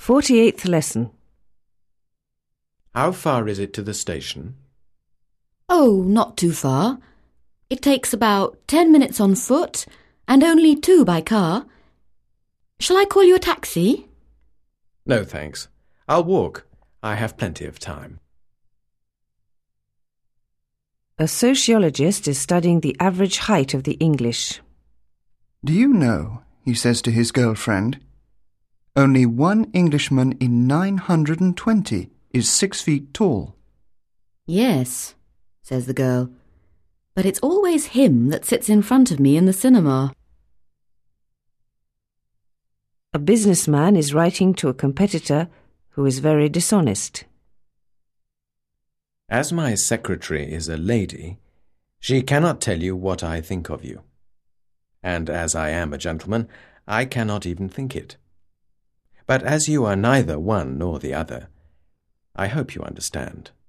48th lesson. How far is it to the station? Oh, not too far. It takes about 10 minutes on foot and only 2 by car. Shall I call you a taxi? No, thanks. I'll walk. I have plenty of time. A sociologist is studying the average height of the English. Do you know, he says to his girlfriend, only one Englishman in 920 is 6 feet tall. Yes, says the girl, but it's always him that sits in front of me in the cinema. A businessman is writing to a competitor who is very dishonest. As my secretary is a lady, she cannot tell you what I think of you. And as I am a gentleman, I cannot even think it. But as you are neither one nor the other, I hope you understand.